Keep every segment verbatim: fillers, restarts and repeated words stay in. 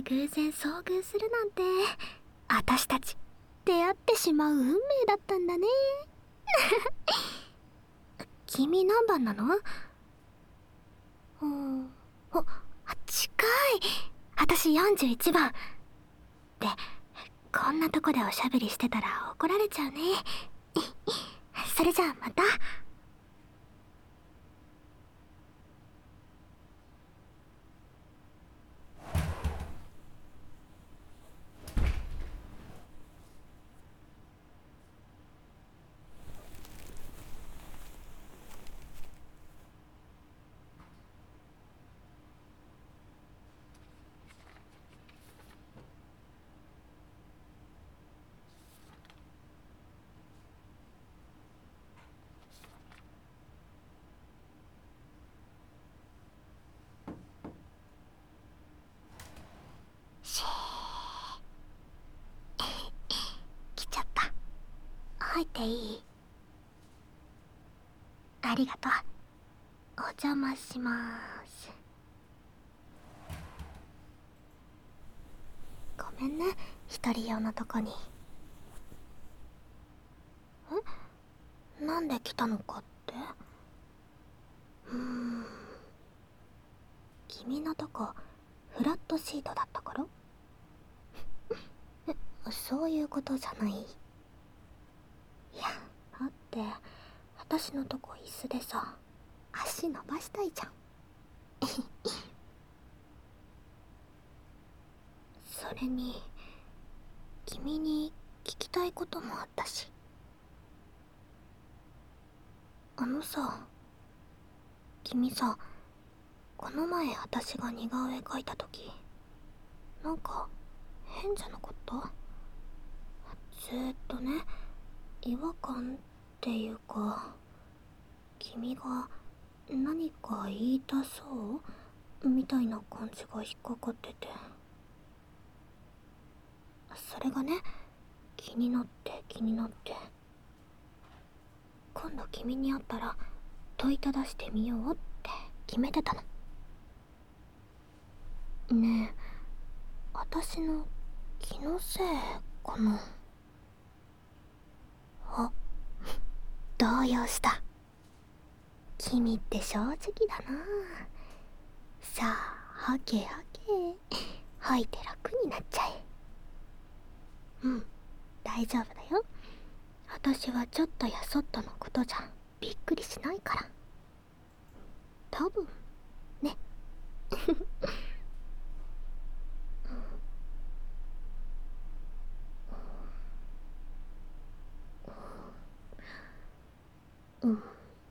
で偶然遭遇するなんて、私たち出会ってしまう運命だったんだね。君何番なの？うん、お、近い。私よんじゅういちばん。で、こんなとこでおしゃべりしてたら怒られちゃうね。それじゃあまた。来ちゃった。入っていい？ありがとう。お邪魔しまーす。ごめんね、一人用のとこに。え？なんで来たのかって？うーん。君のとこ、フラットシートだったから？え、そういうことじゃない。いや、だって、私のとこ椅子でさ、足伸ばしたいじゃん。それに、君に聞きたいこともあったし。あのさ、君さ、この前私が似顔絵描いた時、なんか変じゃなかった？ずーっとね、違和感っていうか、君が何か言いたそうみたいな感じが引っかかってて、それがね、気になって気になって、今度君に会ったら問いただしてみようって決めてたの。ねえ、私の気のせいかな？あ、動揺した。君って正直だな。さあ、はけはけ。吐いて楽になっちゃえ。うん、大丈夫だよ。私はちょっとやそっとのことじゃびっくりしないから。多分ね。うん。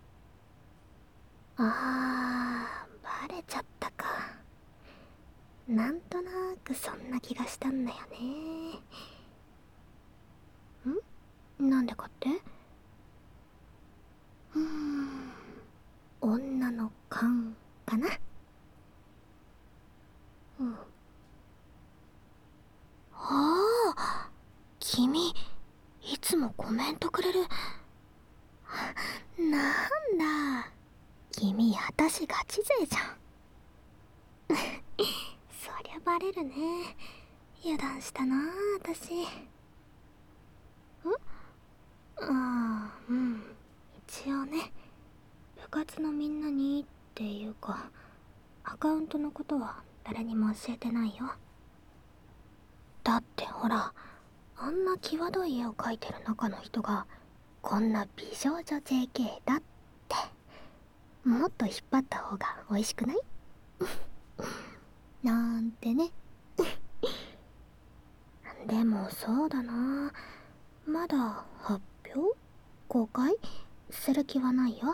あー、バレちゃったか。なんとなくそんな気がしたんだよね。ん？なんでかって？うーん、女の勘かな。うん。ああ、君いつもコメントくれる。なんだ、君私ガチ勢じゃん。そりゃバレるね。油断したな私。ん？ああ、うん、一応ね、部活のみんなにっていうか、アカウントのことは誰にも教えてないよ。だってほら、あんな際どい絵を描いてる中の人がこんな美少女 ジェーケー だって、もっと引っ張った方が美味しくない？なんてね。でもそうだな、まだ発表？公開する気はないよ。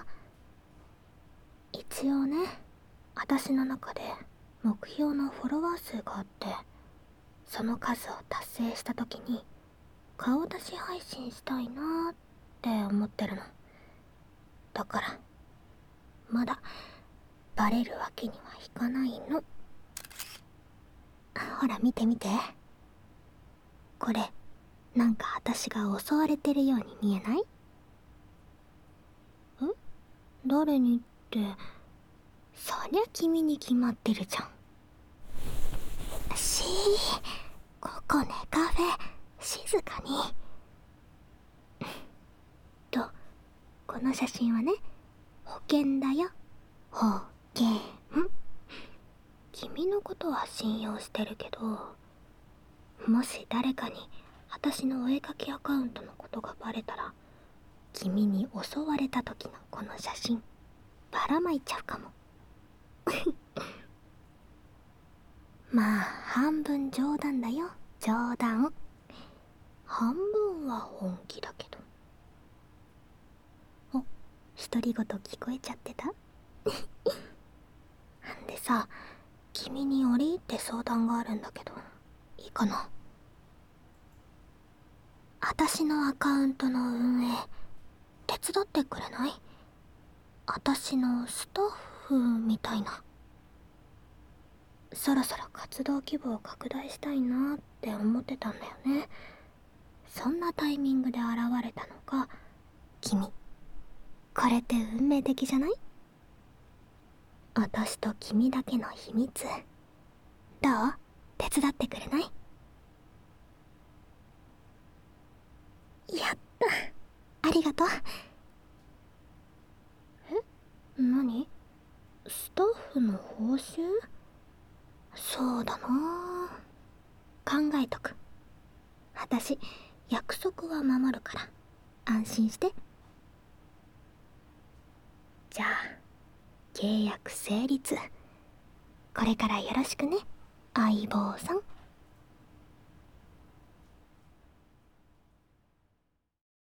一応ね、私の中で目標のフォロワー数があって、その数を達成した時に顔出し配信したいなーって思ってるの。だからまだバレるわけにはいかないの。ほら見て見て、これなんか私が襲われてるように見えない？ん？誰にって、そりゃ君に決まってるじゃん。し静かに。と、この写真はね、保険だよ。保険。君のことは信用してるけど、もし誰かに私のお絵かきアカウントのことがバレたら、君に襲われた時のこの写真ばらまいちゃうかも。まあ半分冗談だよ、冗談。半分は本気だけど。お、独り言聞こえちゃってた？でさ、君に折り入って相談があるんだけど、いいかな？私のアカウントの運営手伝ってくれない？私のスタッフみたいな。そろそろ活動規模を拡大したいなって思ってたんだよね。そんなタイミングで現れたのが君。これって運命的じゃない？私と君だけの秘密。どう？手伝ってくれない？やった。ありがとう。え？何？スタッフの報酬？そうだなぁ。考えとく。私、約束は守るから安心して。じゃあ契約成立。これからよろしくね、相棒さん。